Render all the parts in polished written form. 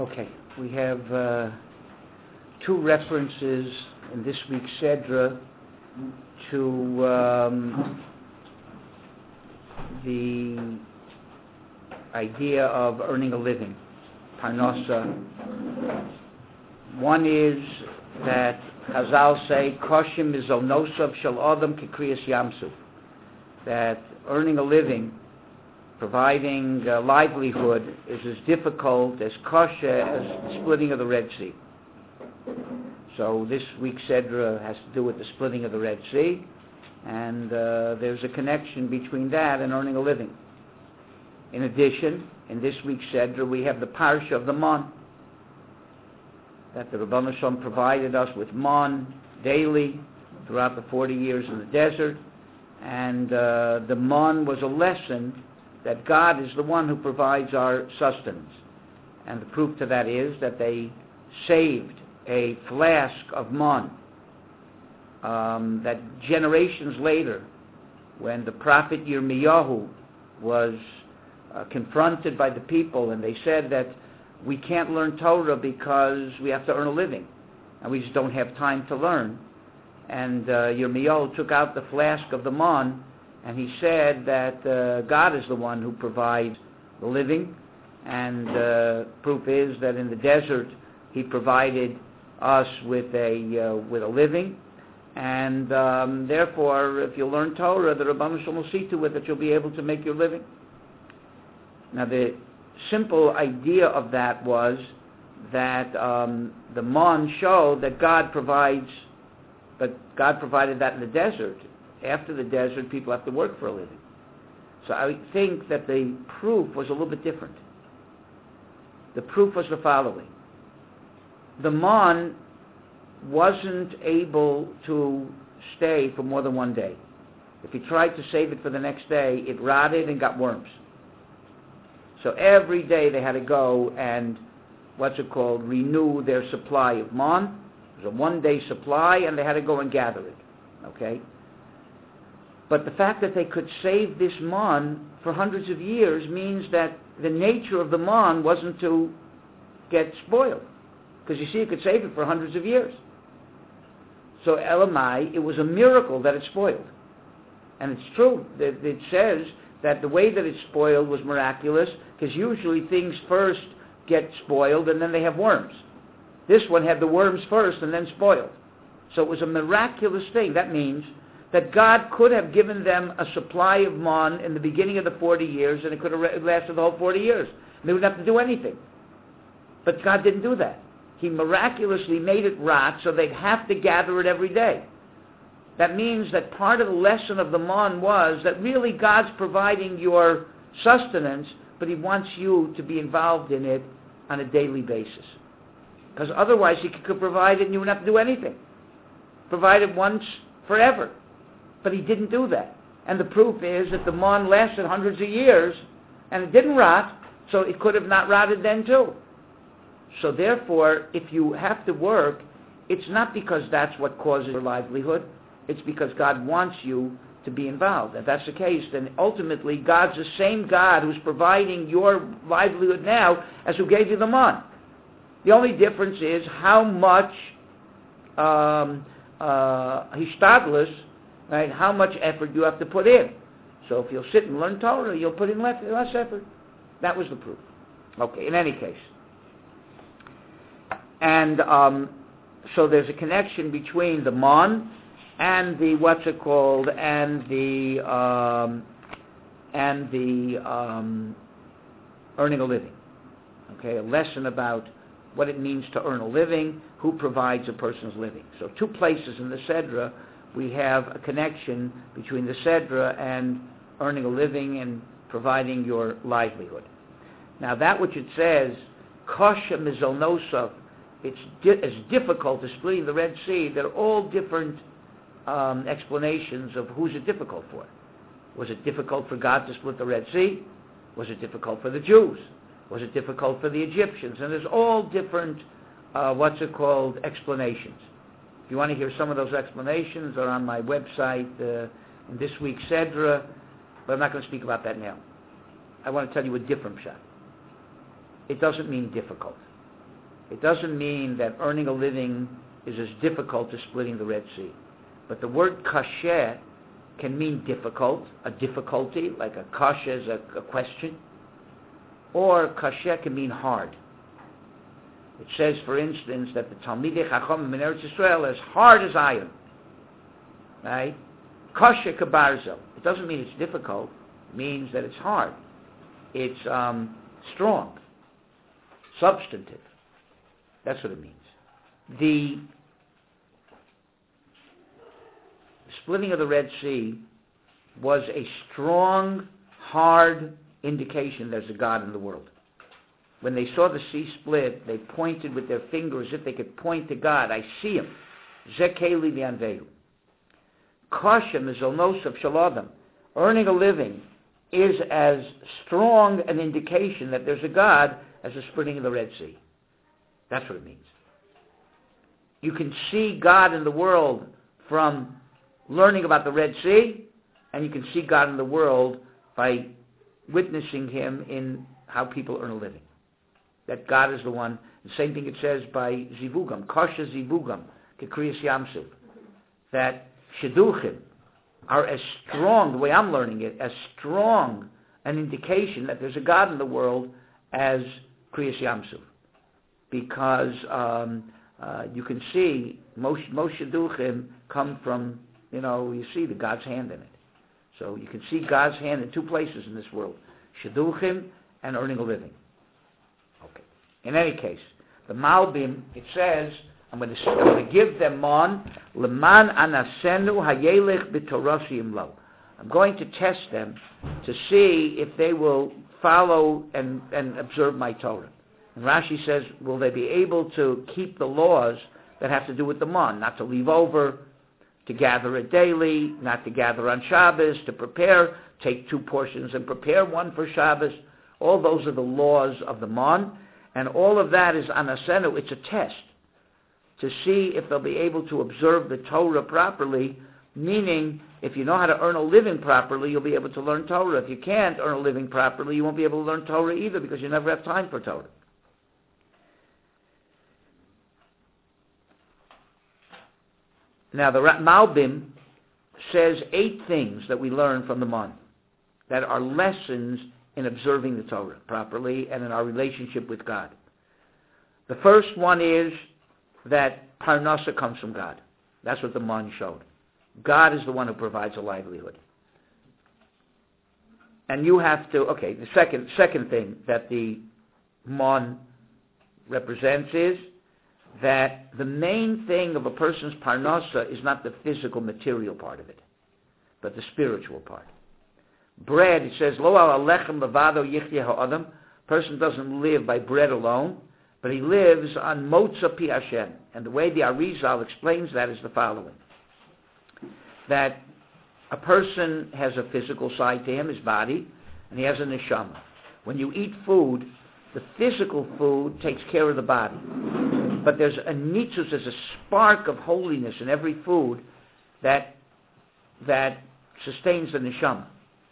Okay, we have two references in this week's Sedra to the idea of earning a living, parnasa. One is that Chazal say, Koshim mizonosav shel adam kikriyas yamsuf, that earning a living, providing a livelihood, is as difficult as kosher as the splitting of the Red Sea. So this week's Sedra has to do with the splitting of the Red Sea, and there's a connection between that and earning a living. In addition, in this week's Sedra, we have the parsha of the man, that the Rebbeinu Shalom provided us with man daily throughout the 40 years in the desert, and the man was a lesson that God is the one who provides our sustenance. And the proof to that is that they saved a flask of man that generations later, when the prophet Yirmiyahu was confronted by the people, and they said that we can't learn Torah because we have to earn a living, and we just don't have time to learn. And Yirmiyahu took out the flask of the man, and he said that God is the one who provides the living, and proof is that in the desert he provided us with a living, and therefore, if you learn Torah, the Rebbeinu Shalom will see to it that you'll be able to make your living. Now, the simple idea of that was that the man showed that God provides, but God provided that in the desert. After the desert, people have to work for a living. So I think that the proof was a little bit different. The proof was the following. The man wasn't able to stay for more than one day. If he tried to save it for the next day, it rotted and got worms. So every day they had to go and, renew their supply of man. It was a one-day supply, and they had to go and gather it. Okay? But the fact that they could save this man for hundreds of years means that the nature of the man wasn't to get spoiled. Because you see, you could save it for hundreds of years. So Elamai, it was a miracle that it spoiled. And it's true. It says that the way that it spoiled was miraculous, because usually things first get spoiled and then they have worms. This one had the worms first and then spoiled. So it was a miraculous thing. That means that God could have given them a supply of man in the beginning of the 40 years, and it could have lasted the whole 40 years. They wouldn't have to do anything. But God didn't do that. He miraculously made it rot, so they'd have to gather it every day. That means that part of the lesson of the man was that really God's providing your sustenance, but He wants you to be involved in it on a daily basis. Because otherwise He could provide it and you wouldn't have to do anything. Provide it once forever. But He didn't do that. And the proof is that the man lasted hundreds of years, and it didn't rot, so it could have not rotted then too. So therefore, if you have to work, it's not because that's what causes your livelihood. It's because God wants you to be involved. If that's the case, then ultimately God's the same God who's providing your livelihood now as who gave you the man. The only difference is how much hishtadlus, right? How much effort you have to put in. So if you'll sit and learn Torah, you'll put in less effort. That was the proof. Okay, in any case. And so there's a connection between the man and the earning a living. Okay, a lesson about what it means to earn a living, who provides a person's living. So two places in the Sedra we have a connection between the Sedra and earning a living and providing your livelihood. Now that which it says, Kosha mizolnosav, it's as difficult as splitting the Red Sea. They're all different explanations of who's it difficult for. Was it difficult for God to split the Red Sea? Was it difficult for the Jews? Was it difficult for the Egyptians? And there's all different, explanations. If you want to hear some of those explanations, they're on my website in this week's Sedra, but I'm not going to speak about that now. I want to tell you a different shot. It doesn't mean difficult. It doesn't mean that earning a living is as difficult as splitting the Red Sea. But the word kasheh can mean difficult, a difficulty, like a kasha is a question, or kasheh can mean hard. It says, for instance, that the Talmidei Chachamim in Eretz Yisrael are as hard as iron. Right? Kasheh kabarzel. It doesn't mean it's difficult. It means that it's hard. It's strong, substantive. That's what it means. The splitting of the Red Sea was a strong, hard indication there's a God in the world. When they saw the sea split, they pointed with their finger as if they could point to God. I see him. Zekeli v'anvehu. Kashem is of shaladam. Earning a living is as strong an indication that there's a God as the splitting of the Red Sea. That's what it means. You can see God in the world from learning about the Red Sea, and you can see God in the world by witnessing him in how people earn a living. That God is the one. The same thing it says by Zivugam, Kosha Zivugam, Kekriyas Yamsuf, that Shidduchim are as strong, the way I'm learning it, as strong an indication that there's a God in the world as Kriyas Yamsuf. Because you can see most Shidduchim come from, you see the God's hand in it. So you can see God's hand in two places in this world, Shidduchim and earning a living. Okay. In any case, the Malbim, it says, I'm going to give them on leman anasenu hayelech b'torasiyim lo. I'm going to test them to see if they will follow and observe my Torah. And Rashi says, will they be able to keep the laws that have to do with the mon, not to leave over, to gather it daily, not to gather on Shabbos, to prepare, take 2 portions and prepare one for Shabbos. All those are the laws of the mon, and all of that is anasenu. It's a test to see if they'll be able to observe the Torah properly, meaning if you know how to earn a living properly, you'll be able to learn Torah. If you can't earn a living properly, you won't be able to learn Torah either because you never have time for Torah. Now, the Malbim says 8 things that we learn from the Mon that are lessons in observing the Torah properly and in our relationship with God. The first one is that Parnasa comes from God. That's what the Mon showed. God is the one who provides a livelihood. And you have to, the second thing that the Mon represents is that the main thing of a person's Parnasa is not the physical material part of it, but the spiritual part. Bread, it says, Lo al alechem levado yichya ha'adam. Person doesn't live by bread alone, but he lives on Motza Pi Hashem. And the way the Arizal explains that is the following. That a person has a physical side to him, his body, and he has a neshama. When you eat food, the physical food takes care of the body. But there's a nitzuz, there's a spark of holiness in every food that sustains the neshama.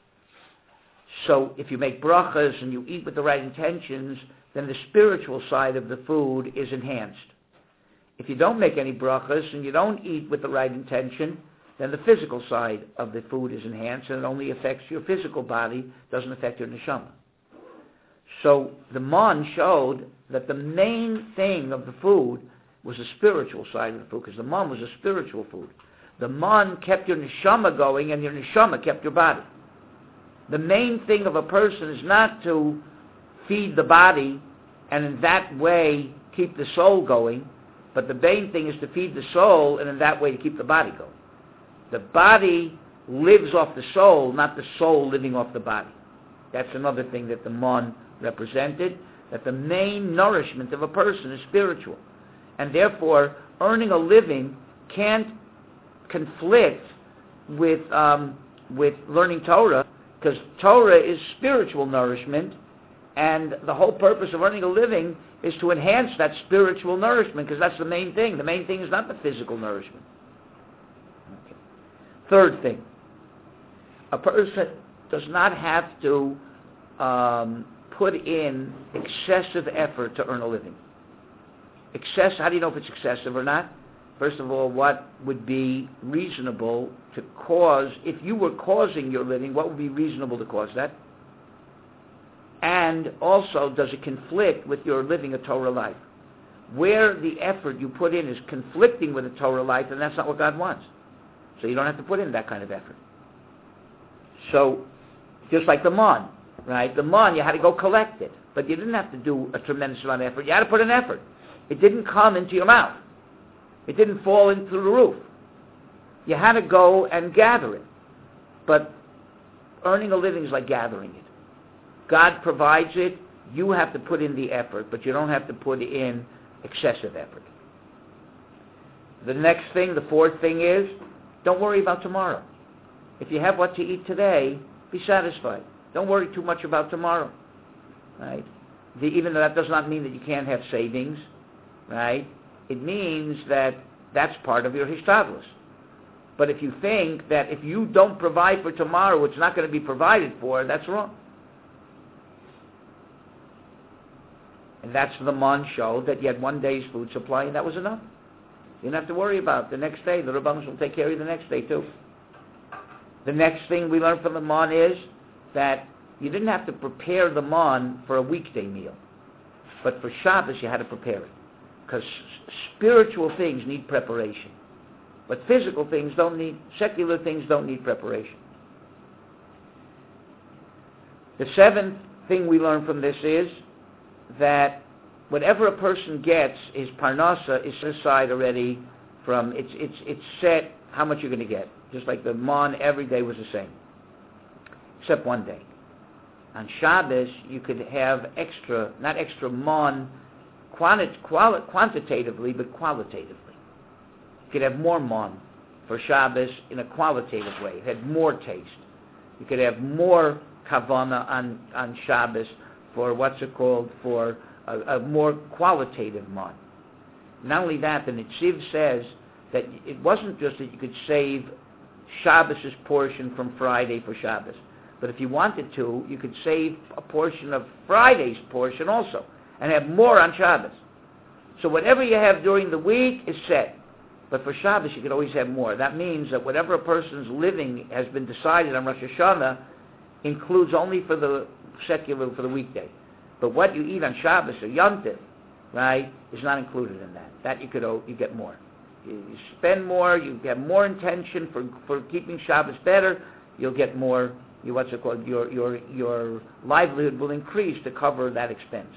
So if you make brachas and you eat with the right intentions, then the spiritual side of the food is enhanced. If you don't make any brachas and you don't eat with the right intention, then the physical side of the food is enhanced and it only affects your physical body, doesn't affect your neshama. So the Mon showed that the main thing of the food was the spiritual side of the food, because the Mon was a spiritual food. The Mon kept your neshama going, and your neshama kept your body. The main thing of a person is not to feed the body and in that way keep the soul going, but the main thing is to feed the soul and in that way to keep the body going. The body lives off the soul, not the soul living off the body. That's another thing that the Mon represented, that the main nourishment of a person is spiritual. And therefore, earning a living can't conflict with learning Torah, because Torah is spiritual nourishment, and the whole purpose of earning a living is to enhance that spiritual nourishment, because that's the main thing. The main thing is not the physical nourishment. Okay. Third thing, a person does not have to put in excessive effort to earn a living. How do you know if it's excessive or not? First of all, what would be reasonable to cause, if you were causing your living, what would be reasonable to cause that? And also, does it conflict with your living a Torah life? Where the effort you put in is conflicting with a Torah life, then that's not what God wants. So you don't have to put in that kind of effort. So, just like the mon, right? The mon, you had to go collect it. But you didn't have to do a tremendous amount of effort. You had to put in effort. It didn't come into your mouth. It didn't fall into the roof. You had to go and gather it. But earning a living is like gathering it. God provides it. You have to put in the effort, but you don't have to put in excessive effort. The next thing, the fourth thing is, don't worry about tomorrow. If you have what to eat today, be satisfied. Don't worry too much about tomorrow. Right? Even though that does not mean that you can't have savings, right? It means that that's part of your hishtadlus. But if you think that if you don't provide for tomorrow, it's not going to be provided for, that's wrong. And that's the Mon show, that you had one day's food supply, and that was enough. You didn't have to worry about the next day. The Rabbanos will take care of you the next day, too. The next thing we learn from the Mon is that you didn't have to prepare the Mon for a weekday meal. But for Shabbos, you had to prepare it. Because spiritual things need preparation. But physical things secular things don't need preparation. The seventh thing we learn from this is that whatever a person gets, his parnasa is set aside already from, it's set how much you're going to get. Just like the mon every day was the same. Except one day. On Shabbos, you could have extra, not extra mon quantitatively, but qualitatively. You could have more mon for Shabbos in a qualitative way. It had more taste. You could have more kavana on Shabbos for for a more qualitative mon. Not only that, the Netziv says that it wasn't just that you could save Shabbos' portion from Friday for Shabbos, but if you wanted to, you could save a portion of Friday's portion also, and have more on Shabbos. So whatever you have during the week is set. But for Shabbos, you could always have more. That means that whatever a person's living has been decided on Rosh Hashanah includes only for the secular, for the weekday. But what you eat on Shabbos or Yom Tov, right, is not included in that. That you get more. You spend more, you have more intention for keeping Shabbos better, you'll get more, your livelihood will increase to cover that expense.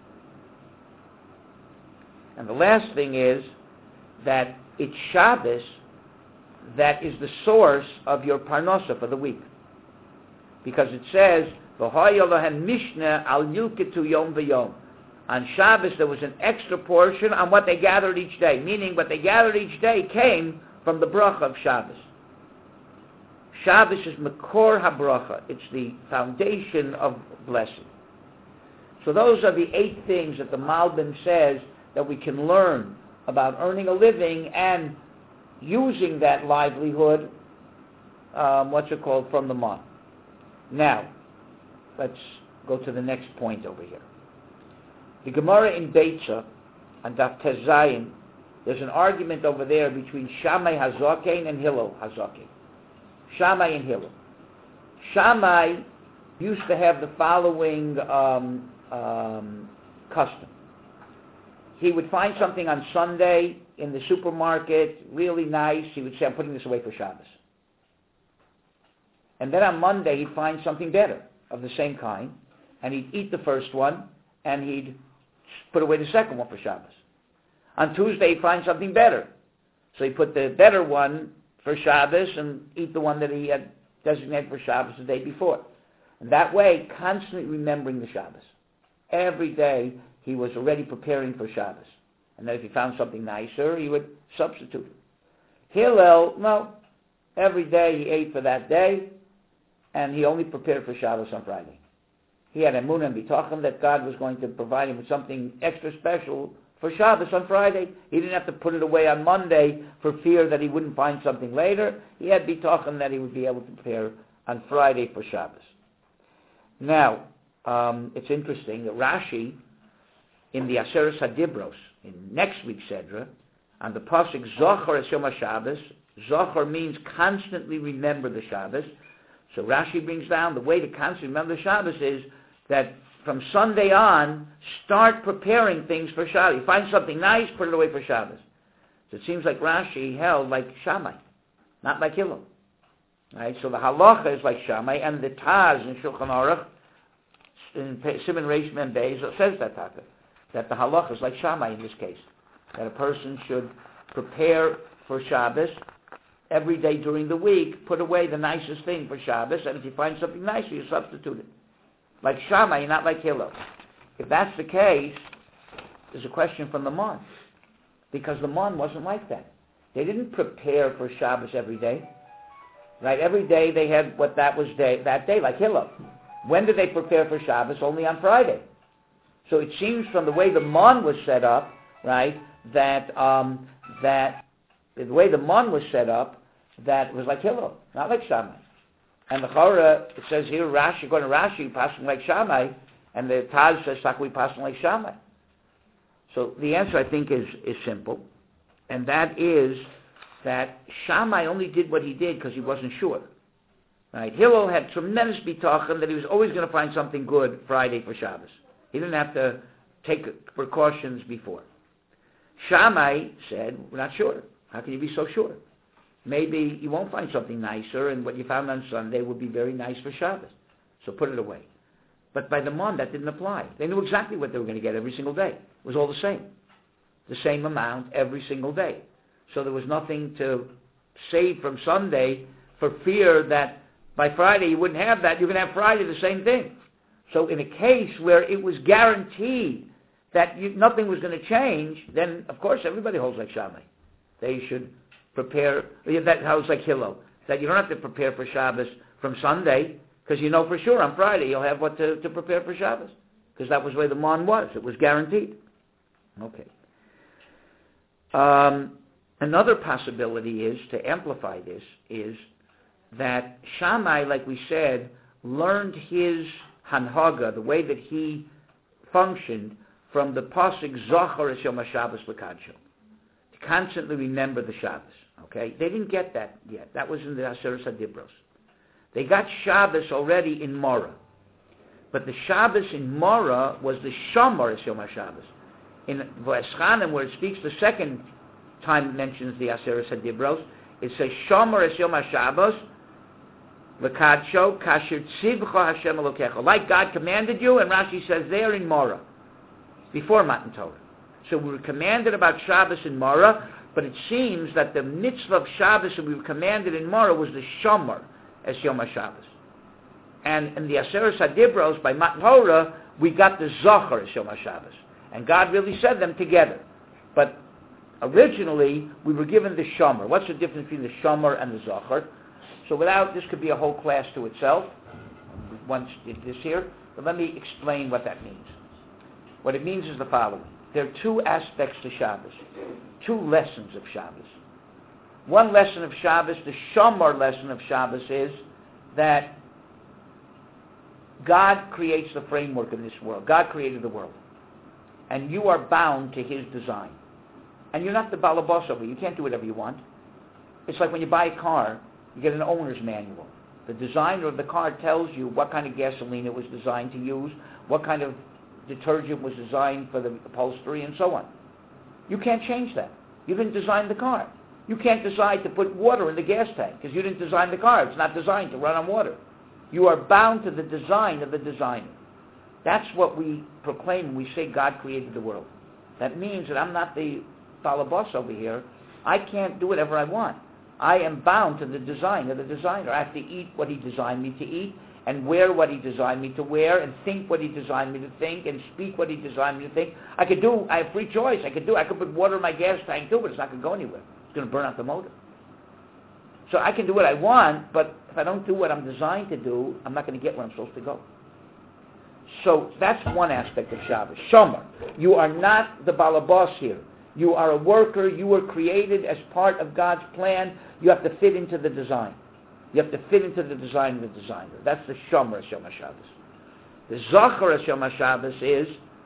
And the last thing is that it's Shabbos that is the source of your parnasa for the week. Because it says, V'haya lahem mishna al yilketu yom v'yom. On Shabbos there was an extra portion on what they gathered each day, meaning what they gathered each day came from the bracha of Shabbos. Shabbos is Makor HaBracha. It's the foundation of blessing. So those are the 8 things that the Malbim says that we can learn about earning a living and using that livelihood, from the Mon. Now, let's go to the next point over here. The Gemara in Beitza, on Daf Tez Zayin, there's an argument over there between Shammai Hazaken and Hillel Hazaken. Shammai and Hillel. Shammai used to have the following custom. He would find something on Sunday in the supermarket, really nice. He would say, I'm putting this away for Shabbos. And then on Monday, he'd find something better of the same kind, and he'd eat the first one, and he'd put away the second one for Shabbos. On Tuesday, he'd find something better. So he put the better one for Shabbos and eat the one that he had designated for Shabbos the day before. And that way, constantly remembering the Shabbos. Every day, he was already preparing for Shabbos. And then if he found something nicer, he would substitute it. Hillel, no. Every day he ate for that day, and he only prepared for Shabbos on Friday. He had emunah and bitachon that God was going to provide him with something extra special for Shabbos on Friday. He didn't have to put it away on Monday for fear that he wouldn't find something later. He had bitachon that he would be able to prepare on Friday for Shabbos. Now, it's interesting that Rashi, in the Aseret HaDibros, in next week's Sedra, on the pasuk Zochar es Yom HaShabbos. Zochar means constantly remember the Shabbos. So Rashi brings down the way to constantly remember the Shabbos is that from Sunday on, start preparing things for Shabbos. You find something nice, put it away for Shabbos. So it seems like Rashi held like Shammai, not like Hillel. Right? So the halacha is like Shammai, and the Taz in Shulchan Aruch, in Siman Reish Mem Beis, says that the halacha is like Shammai in this case, that a person should prepare for Shabbos every day during the week, put away the nicest thing for Shabbos, and if you find something nicer, you substitute it. Like Shammai, not like Hillel. If that's the case, there's a question from the Mon, because the Mon wasn't like that. They didn't prepare for Shabbos every day. Right? Every day they had what that day, like Hillel. When did they prepare for Shabbos? Only on Friday. So it seems from the way the Mon was set up, right, that the way the Mon was set up, that was like Hillel, not like Shammai. And the Chora, it says here, Rashi, according to Rashi, passing like Shammai, and the Taz says, we passing like Shammai. So the answer, I think, is simple, and that is that Shammai only did what he did because he wasn't sure. Right? Hillel had tremendous bitachon that he was always going to find something good Friday for Shabbos. He didn't have to take precautions before. Shammai said, we're not sure. How can you be so sure? Maybe you won't find something nicer, and what you found on Sunday would be very nice for Shabbos. So put it away. But by the Mon, that didn't apply. They knew exactly what they were going to get every single day. It was all the same amount every single day. So there was nothing to save from Sunday for fear that by Friday you wouldn't have that. You're going to have Friday the same thing. So in a case where it was guaranteed that nothing was going to change, then of course everybody holds like Shammai. They should prepare, that holds like Hillel, that you don't have to prepare for Shabbos from Sunday, because you know for sure on Friday you'll have what to prepare for Shabbos, because that was the way the Mon was. It was guaranteed. Okay. Another possibility is, to amplify this, is that Shammai, like we said, learned his hanhaga, the way that he functioned, from the pasuk Zochar es Yom HaShabbos l'kadsho, to constantly remember the Shabbos. Okay, they didn't get that yet. That was in the Aseret HaDibros. They got Shabbos already in Morah, but the Shabbos in Morah was the Shomer es Yom HaShabbos. In V'eschanim, where it speaks the second time it mentions the Aseret HaDibros, it says Shomer es Yom HaShabbos l'kadsho kasher tzivcha Hashem Elokecha, like God commanded you, and Rashi says there in Morah, before Matan Torah. So we were commanded about Shabbos in Morah, but it seems that the mitzvah of Shabbos that we were commanded in Morah was the Shomer as Yom HaShabbos. And in the Aseret HaDibros, by Matan Torah, we got the Zochar as Yom HaShabbos. And God really said them together. But originally, we were given the Shomer. What's the difference between the Shomer and the Zochar? So this could be a whole class to itself. We once did this here. But let me explain what that means. What it means is the following. There are two aspects to Shabbos, two lessons of Shabbos. One lesson of Shabbos, the Shomer lesson of Shabbos, is that God creates the framework of this world. God created the world. And you are bound to His design. And you're not the balabas over it. You can't do whatever you want. It's like when you buy a car, you get an owner's manual. The designer of the car tells you what kind of gasoline it was designed to use, what kind of detergent was designed for the upholstery, and so on. You can't change that. You didn't design the car. You can't decide to put water in the gas tank because you didn't design the car. It's not designed to run on water. You are bound to the design of the designer. That's what we proclaim when we say God created the world. That means that I'm not the balabas over here. I can't do whatever I want. I am bound to the design of the designer. I have to eat what He designed me to eat, and wear what He designed me to wear, and think what He designed me to think, and speak what He designed me to think. I have free choice. I could put water in my gas tank too, but it's not going to go anywhere. It's going to burn out the motor. So I can do what I want, but if I don't do what I'm designed to do, I'm not going to get where I'm supposed to go. So that's one aspect of Shabbos. Shomer. You are not the balabas here. You are a worker. You were created as part of God's plan. You have to fit into the design. You have to fit into the design of the designer. That's the Shomer es Yom HaShabbos. The Zochar es Yom HaShabbos is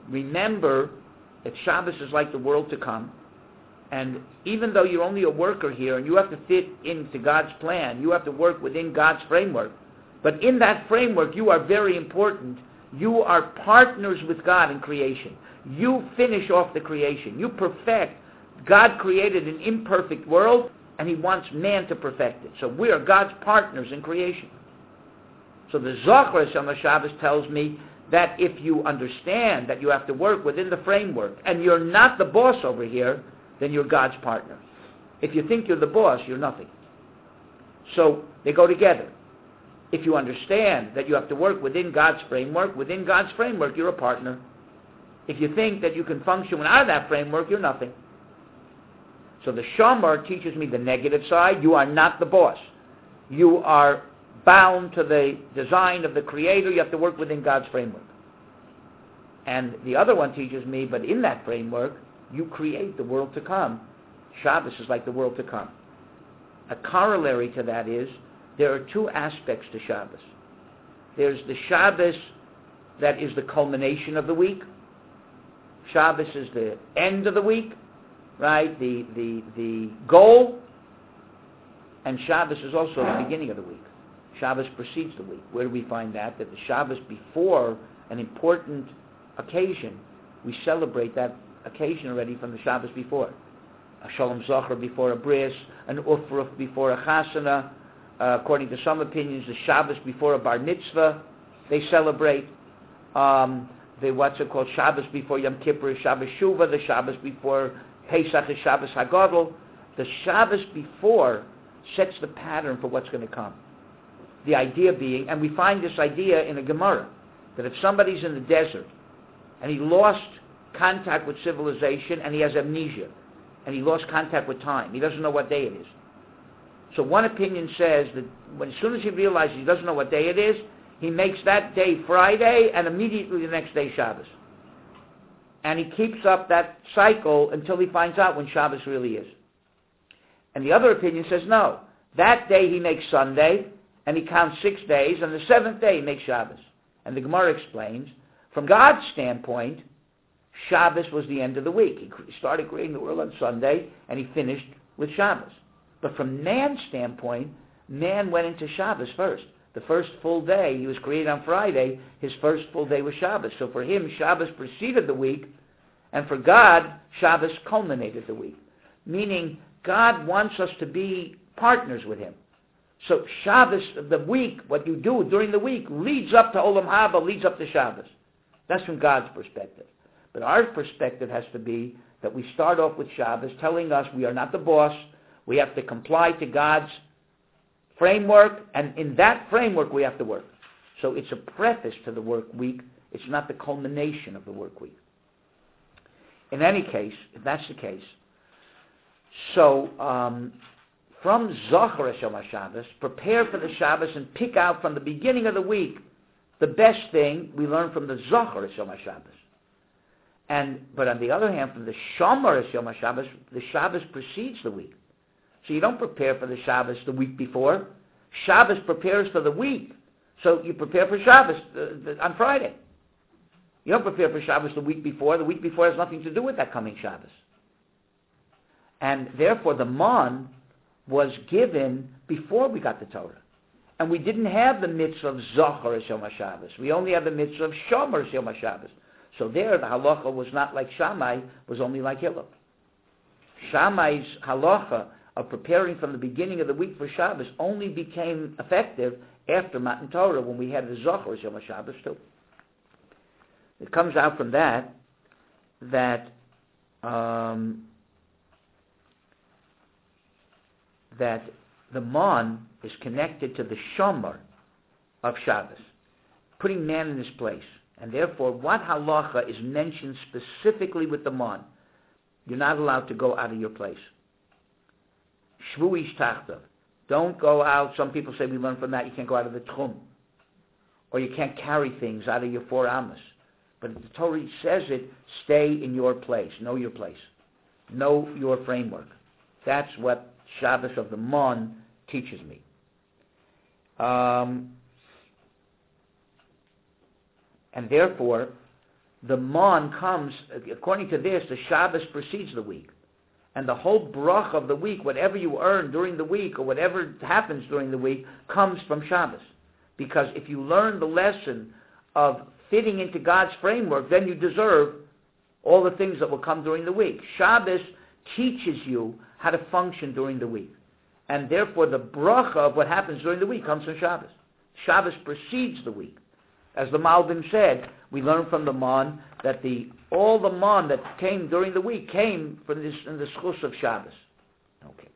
remember that Shabbos is like the world to come, and even though you're only a worker here and you have to fit into God's plan, you have to work within God's framework, but in that framework you are very important. You are partners with God in creation. You finish off the creation. You perfect. God created an imperfect world, and He wants man to perfect it. So we are God's partners in creation. So the Zohar Shel Shabbos tells me that if you understand that you have to work within the framework, and you're not the boss over here, then you're God's partner. If you think you're the boss, you're nothing. So they go together. If you understand that you have to work within God's framework, you're a partner. If you think that you can function without that framework, you're nothing. So the Shamar teaches me the negative side. You are not the boss. You are bound to the design of the Creator. You have to work within God's framework. And the other one teaches me, but in that framework, you create the world to come. Shabbos is like the world to come. A corollary to that is, there are two aspects to Shabbos. There's the Shabbos that is the culmination of the week. Shabbos is the end of the week, right? The goal. And Shabbos is also the beginning of the week. Shabbos precedes the week. Where do we find that? That the Shabbos before an important occasion, we celebrate that occasion already from the Shabbos before. A Shalom Zocher before a bris, an Ufruf before a Chasana. According to some opinions, the Shabbos before a Bar Mitzvah, they celebrate. Shabbos before Yom Kippur is Shabbos Shuvah. The Shabbos before Pesach is Shabbos Hagadol. The Shabbos before sets the pattern for what's going to come. The idea being, and we find this idea in a Gemara, that if somebody's in the desert and he lost contact with civilization and he has amnesia and he lost contact with time, he doesn't know what day it is. So one opinion says that as soon as he realizes he doesn't know what day it is, he makes that day Friday and immediately the next day Shabbos. And he keeps up that cycle until he finds out when Shabbos really is. And the other opinion says no. That day he makes Sunday and he counts 6 days, and the 7th day he makes Shabbos. And the Gemara explains, from God's standpoint, Shabbos was the end of the week. He started creating the world on Sunday and he finished with Shabbos. But from man's standpoint, man went into Shabbos first. The first full day, he was created on Friday, his first full day was Shabbos. So for him, Shabbos preceded the week, and for God, Shabbos culminated the week. Meaning, God wants us to be partners with Him. So Shabbos, the week, what you do during the week, leads up to Olam Haba, leads up to Shabbos. That's from God's perspective. But our perspective has to be that we start off with Shabbos, telling us we are not the boss. We have to comply to God's framework, and in that framework we have to work. So it's a preface to the work week. It's not the culmination of the work week. In any case, if that's the case, so from Zohar Shel Shabbos, prepare for the Shabbos and pick out from the beginning of the week the best thing we learn from the Zohar Shel Shabbos. But on the other hand, from the Shomer Shel Shabbos, the Shabbos precedes the week. So you don't prepare for the Shabbos the week before. Shabbos prepares for the week. So you prepare for Shabbos on Friday. You don't prepare for Shabbos the week before. The week before has nothing to do with that coming Shabbos. And therefore the Mon was given before we got the Torah. And we didn't have the mitzvah of Zohar Shel Shabbos. We only have the mitzvah of Shomer Shel Shabbos. So there the halacha was not like Shammai, was only like Hillel. Shammai's halacha of preparing from the beginning of the week for Shabbos only became effective after Matan Torah, when we had the Zohar Shel Shabbos too. It comes out from that the Mon is connected to the Shomer of Shabbos, putting man in his place. And therefore, what halacha is mentioned specifically with the Mon? You're not allowed to go out of your place. Shvu ish tachtav. Don't go out. Some people say we learn from that you can't go out of the tchum. Or you can't carry things out of your 4 amos. But if the Torah says it, stay in your place. Know your place. Know your framework. That's what Shabbos of the Mon teaches me. And therefore, the mon comes, according to this, the Shabbos precedes the week. And the whole brach of the week, whatever you earn during the week or whatever happens during the week, comes from Shabbos. Because if you learn the lesson of fitting into God's framework, then you deserve all the things that will come during the week. Shabbos teaches you how to function during the week. And therefore the bracha of what happens during the week comes from Shabbos. Shabbos precedes the week. As the Malbim said, we learn from the mon that all the mon that came during the week came from this in the schus of Shabbos. Okay.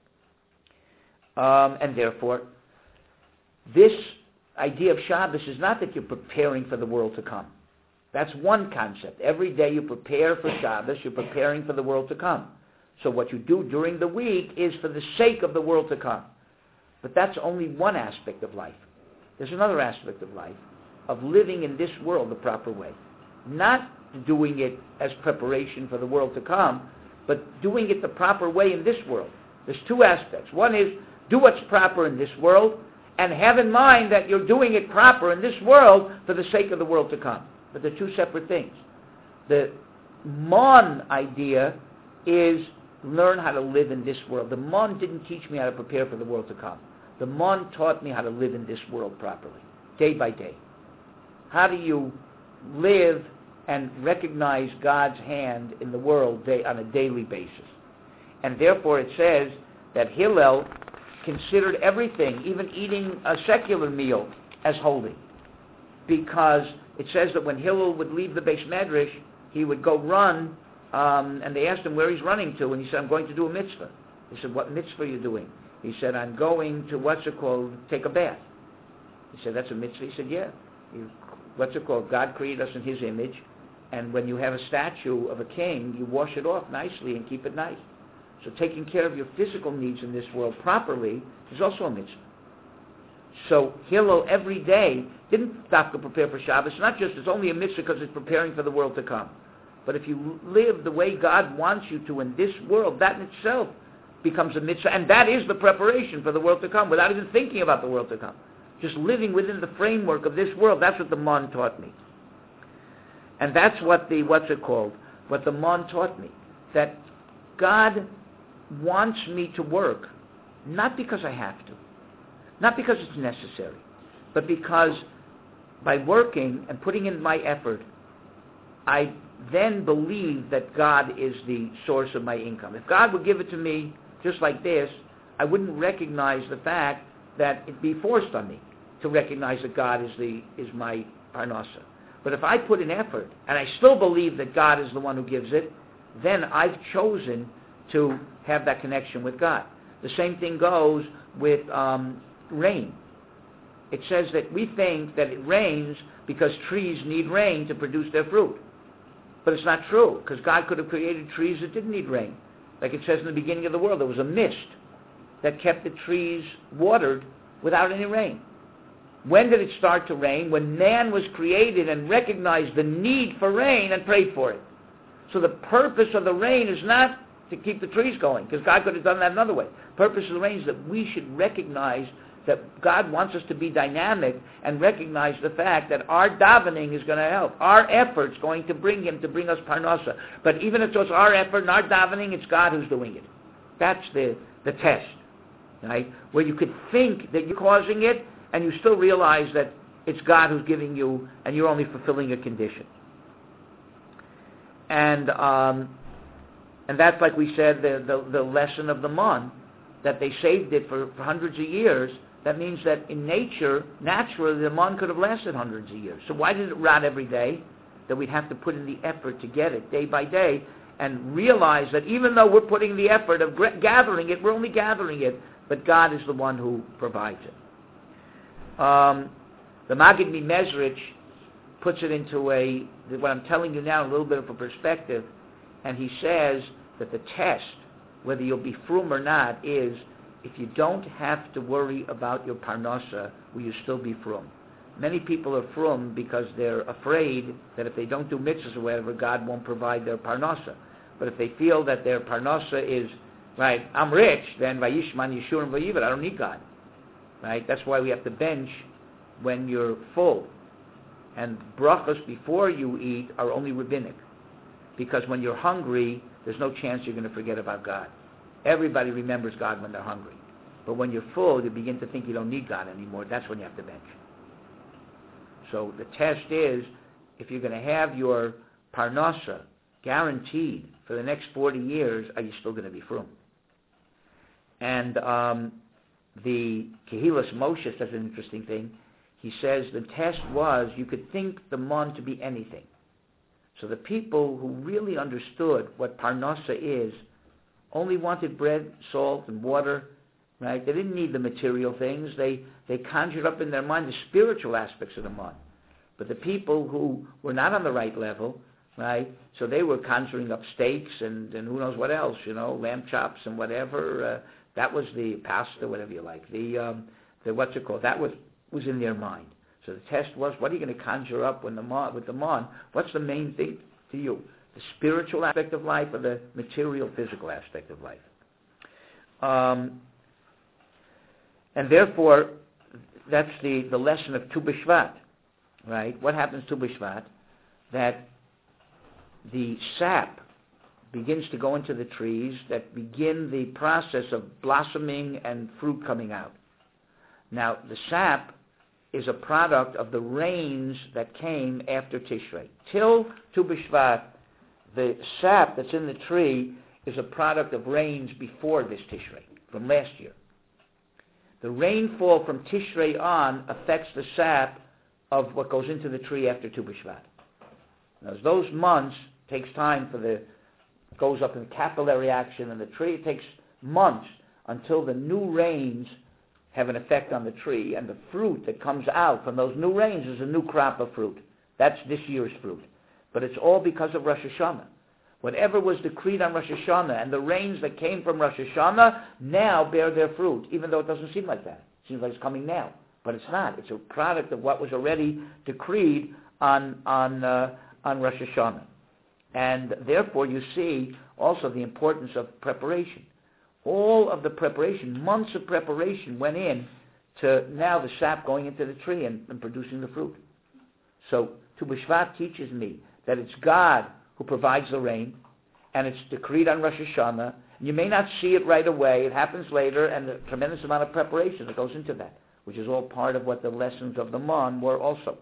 And therefore, this idea of Shabbos is not that you're preparing for the world to come. That's one concept. Every day you prepare for Shabbos, you're preparing for the world to come. So what you do during the week is for the sake of the world to come. But that's only one aspect of life. There's another aspect of life, of living in this world the proper way. Not doing it as preparation for the world to come, but doing it the proper way in this world. There's two aspects. One is do what's proper in this world, and have in mind that you're doing it proper in this world for the sake of the world to come. But they're two separate things. The mon idea is learn how to live in this world. The mon didn't teach me how to prepare for the world to come. The mon taught me how to live in this world properly, day by day. How do you live and recognize God's hand in the world on a daily basis? And therefore it says that Hillel considered everything, even eating a secular meal, as holy. Because it says that when Hillel would leave the Beis Medrash, he would go run, and they asked him where he's running to, and he said, I'm going to do a mitzvah. They said, what mitzvah are you doing? He said, I'm going to, take a bath. He said, that's a mitzvah? He said, yeah. God created us in His image, and when you have a statue of a king, you wash it off nicely and keep it nice. So taking care of your physical needs in this world properly is also a mitzvah. So Hillel every day didn't stop to prepare for Shabbos. It's only a mitzvah because it's preparing for the world to come. But if you live the way God wants you to in this world, that in itself becomes a mitzvah, and that is the preparation for the world to come, without even thinking about the world to come. Just living within the framework of this world, that's what the mon taught me. And that's what the mon taught me. That God wants me to work, not because I have to, not because it's necessary, but because by working and putting in my effort, I then believe that God is the source of my income. If God would give it to me just like this, I wouldn't recognize the fact that it'd be forced on me to recognize that God is my parnasa. But if I put in effort, and I still believe that God is the one who gives it, then I've chosen to have that connection with God. The same thing goes with rain. It says that we think that it rains because trees need rain to produce their fruit. But it's not true, because God could have created trees that didn't need rain. Like it says in the beginning of the world, there was a mist that kept the trees watered without any rain. When did it start to rain? When man was created and recognized the need for rain and prayed for it. So the purpose of the rain is not to keep the trees going, because God could have done that another way. The purpose of the rain is that we should recognize that God wants us to be dynamic and recognize the fact that our davening is going to help. Our effort's going to bring Him to bring us parnasa. But even if it's our effort and our davening, it's God who's doing it. That's the test, right? Where you could think that you're causing it, and you still realize that it's God who's giving you, and you're only fulfilling a condition. And that's, like we said, the lesson of the mon, that they saved it for hundreds of years. That means that in nature, naturally, the mon could have lasted hundreds of years. So why did it rot every day? That we'd have to put in the effort to get it day by day, and realize that even though we're putting the effort of gathering it, we're only gathering it, but God is the one who provides it. The Maggid Mezrich puts it into what I'm telling you now, a little bit of a perspective, and he says that the test, whether you'll be frum or not, is if you don't have to worry about your parnasa, will you still be frum? Many people are frum because they're afraid that if they don't do mitzvahs or whatever, God won't provide their parnasa. But if they feel that their parnasa is, right, I'm rich, then vayishman yishurim vayivad, I don't need God. Right? That's why we have to bench when you're full. And brachos before you eat are only rabbinic. Because when you're hungry, there's no chance you're going to forget about God. Everybody remembers God when they're hungry. But when you're full, you begin to think you don't need God anymore. That's when you have to bench. So the test is, if you're going to have your parnasa guaranteed for the next 40 years, are you still going to be frum? And the Kehilas Moshe says an interesting thing. He says the test was you could think the mon to be anything. So the people who really understood what parnasa is only wanted bread, salt, and water, right? They didn't need the material things. They conjured up in their mind the spiritual aspects of the mon. But the people who were not on the right level, right? So they were conjuring up steaks and who knows what else, lamb chops and whatever. That was the pasta, whatever you like. The what's it called? That was in their mind. So the test was, what are you going to conjure up with the mon? What's the main thing to you? The spiritual aspect of life or the material, physical aspect of life? And therefore, that's the lesson of Tu B'Shvat, right? What happens to B'Shvat? That the sap begins to go into the trees that begin the process of blossoming and fruit coming out. Now, the sap is a product of the rains that came after Tishrei. Till Tu B'Shvat, the sap that's in the tree is a product of rains before this Tishrei, from last year. The rainfall from Tishrei on affects the sap of what goes into the tree after Tu B'Shvat. Now, as those months takes time goes up in capillary action in the tree, it takes months until the new rains have an effect on the tree, and the fruit that comes out from those new rains is a new crop of fruit. That's this year's fruit. But it's all because of Rosh Hashanah. Whatever was decreed on Rosh Hashanah and the rains that came from Rosh Hashanah now bear their fruit, even though it doesn't seem like that. It seems like it's coming now. But it's not. It's a product of what was already decreed on Rosh Hashanah. And therefore you see also the importance of preparation. All of the preparation, months of preparation went in to now the sap going into the tree and producing the fruit. So Tu B'Shvat teaches me that it's God who provides the rain, and it's decreed on Rosh Hashanah. You may not see it right away. It happens later, and a tremendous amount of preparation that goes into that, which is all part of what the lessons of the Mon were also.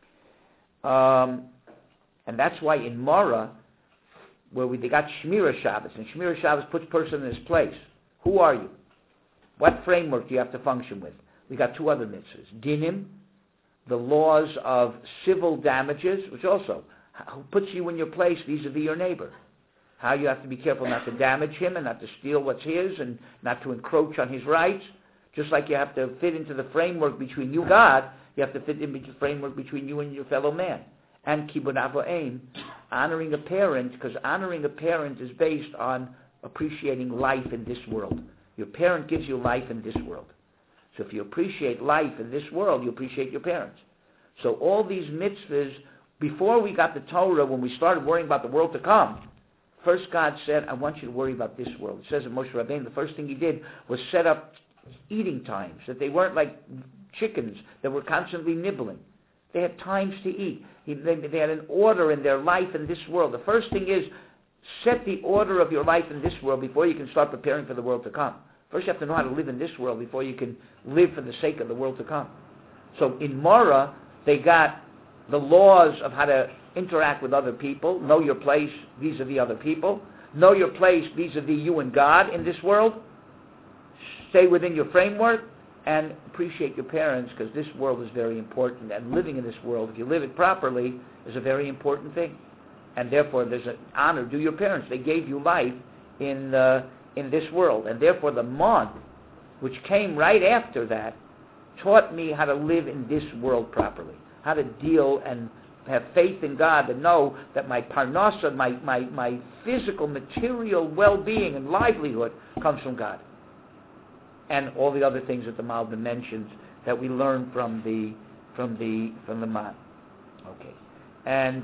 And that's why in Mara, where they got Shmira Shabbos, and Shmira Shabbos puts person in his place. Who are you? What framework do you have to function with? We got two other mitzvahs. Dinim, the laws of civil damages, which also puts you in your place vis-a-vis your neighbor. How you have to be careful not to damage him and not to steal what's his and not to encroach on his rights. Just like you have to fit into the framework between you, God, you have to fit into the framework between you and your fellow man. And Kibud Avo'im, honoring a parent, because honoring a parent is based on appreciating life in this world. Your parent gives you life in this world. So if you appreciate life in this world, you appreciate your parents. So all these mitzvahs, before we got the Torah, when we started worrying about the world to come, first God said, I want you to worry about this world. It says in Moshe Rabbeinu, the first thing he did was set up eating times, that they weren't like chickens that were constantly nibbling. They had times to eat. They had an order in their life in this world. The first thing is, set the order of your life in this world before you can start preparing for the world to come. First you have to know how to live in this world before you can live for the sake of the world to come. So in Mara, they got the laws of how to interact with other people, know your place vis-a-vis other people, know your place vis-a-vis you and God in this world, stay within your framework, and appreciate your parents, because this world is very important, and living in this world, if you live it properly, is a very important thing. And therefore, there's an honor. Do your parents. They gave you life in this world. And therefore, the Mon, which came right after that, taught me how to live in this world properly, how to deal and have faith in God, and know that my parnasa, my physical, material well-being and livelihood comes from God. And all the other things that the Malbim mentions that we learn from the Man. Okay. And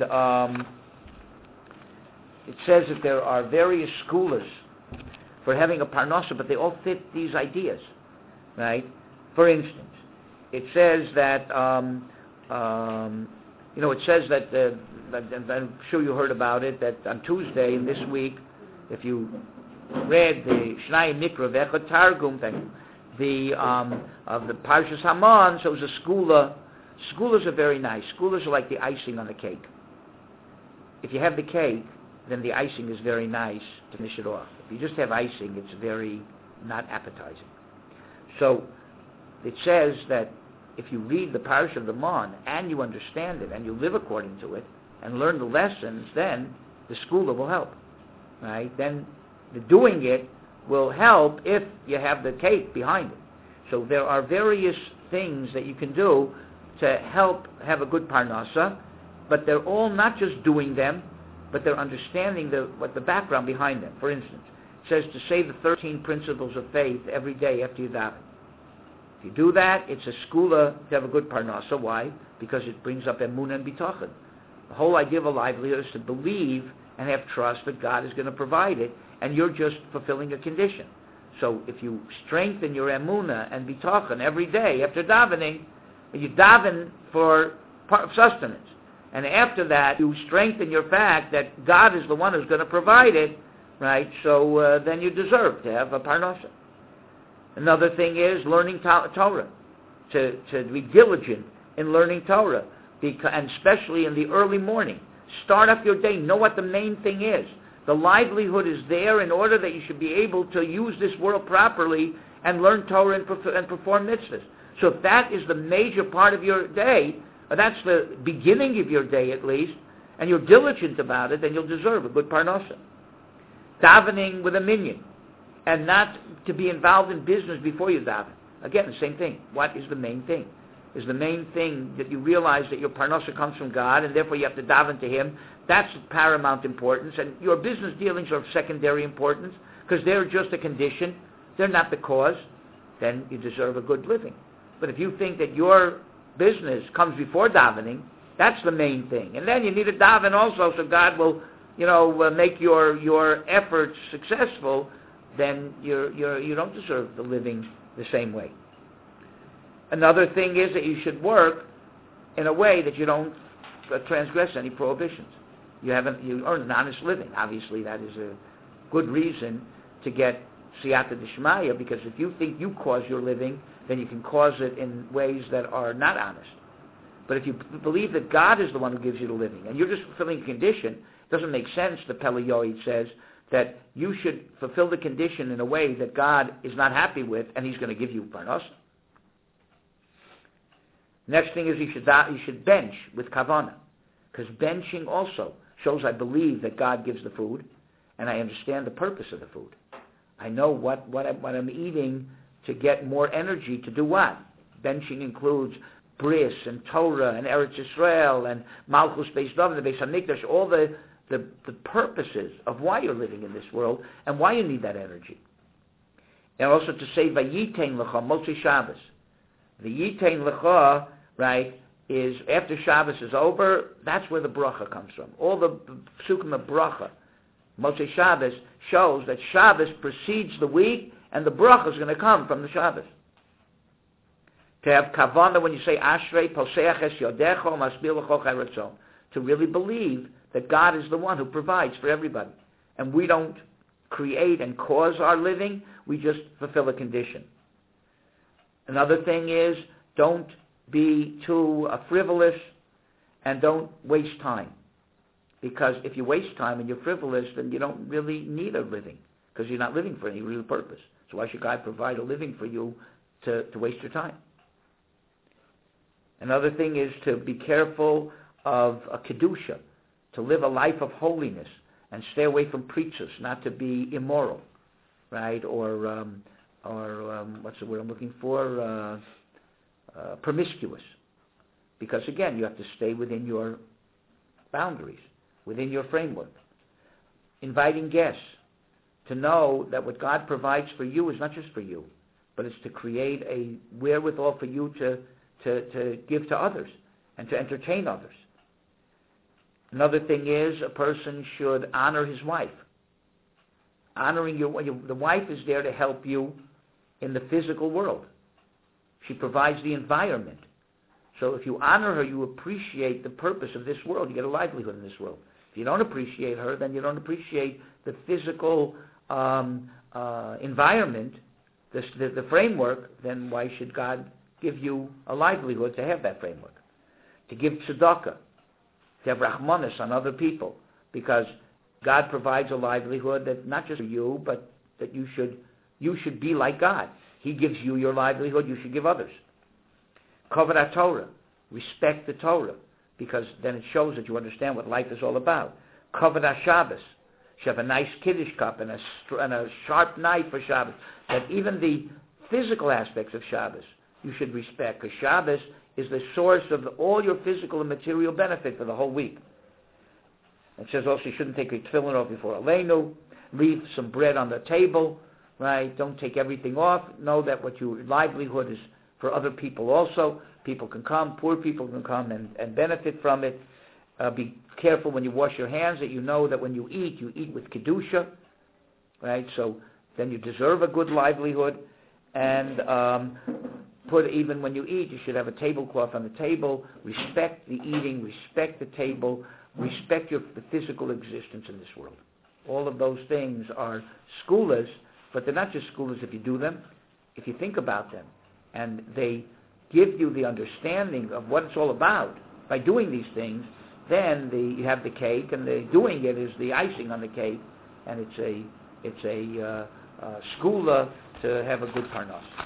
it says that there are various schools for having a parnasa, but they all fit these ideas, right? For instance, it says that It says that, I'm sure you heard about it, that on Tuesday this week, if you read the Shnai Mikra V'Echad Targum, of the Parshas Haman, so it was a skula. Skulas are very nice. Skulas are like the icing on the cake. If you have the cake, then the icing is very nice to finish it off. If you just have icing, it's very not appetizing. So it says that if you read the Parsha of the Mon and you understand it and you live according to it and learn the lessons, then the skula will help, right? Then the doing it will help if you have the cake behind it. So there are various things that you can do to help have a good parnasa, but they're all not just doing them, but they're understanding what the background behind them. For instance, it says to say the 13 principles of faith every day after you daven. If you do that, it's a skula to have a good parnasa. Why? Because it brings up emunah and bitachon. The whole idea of a livelihood is to believe and have trust that God is going to provide it, and you're just fulfilling a condition. So if you strengthen your emunah and bitachon every day after davening, you daven for sustenance. And after that, you strengthen your fact that God is the one who's going to provide it, right? So then you deserve to have a parnasa. Another thing is learning Torah, to be diligent in learning Torah, and especially in the early morning. Start off your day. Know what the main thing is. The livelihood is there in order that you should be able to use this world properly and learn Torah and perform mitzvahs. So if that is the major part of your day, or that's the beginning of your day at least, and you're diligent about it, then you'll deserve a good parnasa. Davening with a minyan, and not to be involved in business before you daven. Again, the same thing. What is the main thing? Is the main thing that you realize that your parnasa comes from God, and therefore you have to daven to Him. That's of paramount importance, and your business dealings are of secondary importance, because they're just a condition. They're not the cause. Then you deserve a good living. But if you think that your business comes before davening, that's the main thing. And then you need to daven also, so God will, make your efforts successful. Then you don't deserve the living the same way. Another thing is that you should work in a way that you don't transgress any prohibitions. You earn an honest living. Obviously, that is a good reason to get siyata d'shmaya, because if you think you cause your living, then you can cause it in ways that are not honest. But if you believe that God is the one who gives you the living, and you're just fulfilling a condition, it doesn't make sense, the Pele Yoed says, that you should fulfill the condition in a way that God is not happy with, and He's going to give you parnasa. Next thing is you should bench with kavanah, because benching also shows I believe that God gives the food, and I understand the purpose of the food. I know what I'm eating to get more energy to do what. Benching includes bris and Torah and Eretz Yisrael and Malchus Beis David, the Beis Hamikdash, all the purposes of why you're living in this world and why you need that energy. And also to say Vayitein Lecha Motzei Shabbos. The Yitein Lecha, right, is after Shabbos is over, that's where the bracha comes from. All the psukim of bracha, Motzei Shabbos, shows that Shabbos precedes the week, and the bracha is going to come from the Shabbos. To have kavanah when you say Ashrei Poseach Es Yodecho Masbir Lecho Chayratzon, to really believe that God is the one who provides for everybody, and we don't create and cause our living; we just fulfill a condition. Another thing is don't be too frivolous, and don't waste time. Because if you waste time and you're frivolous, then you don't really need a living, because you're not living for any real purpose. So why should God provide a living for you to waste your time? Another thing is to be careful of a kedusha, to live a life of holiness, and stay away from preachers, not to be immoral, right? Or what's the word I'm looking for? Promiscuous. Because again, you have to stay within your boundaries, within your framework. Inviting guests, to know that what God provides for you is not just for you, but it's to create a wherewithal for you to give to others and to entertain others. Another thing is a person should honor his wife. Honoring the wife is there to help you in the physical world. She provides the environment. So if you honor her, you appreciate the purpose of this world. You get a livelihood in this world. If you don't appreciate her, then you don't appreciate the physical environment, the framework. Then why should God give you a livelihood to have that framework? To give tzedakah, to have rahmanas on other people, because God provides a livelihood that not just for you, but that you should be like God. He gives you your livelihood, you should give others. Kavod Torah, respect the Torah, because then it shows that you understand what life is all about. Kavod Shabbos, you have a nice Kiddush cup and a sharp knife for Shabbos. That even the physical aspects of Shabbos you should respect, because Shabbos is the source of all your physical and material benefit for the whole week. It says also you shouldn't take your tefillin off before Aleinu, leave some bread on the table, right? Don't take everything off. Know that what your livelihood is for other people also. People can come, poor people can come and benefit from it. Be careful when you wash your hands, that you know that when you eat with Kedusha, right? So then you deserve a good livelihood. And even when you eat, you should have a tablecloth on the table. Respect the eating, respect the table, respect the physical existence in this world. All of those things are skulas, but they're not just skulas if you do them, if you think about them. And they give you the understanding of what it's all about. By doing these things, then you have the cake, and the doing it is the icing on the cake, and it's a skula to have a good parnas.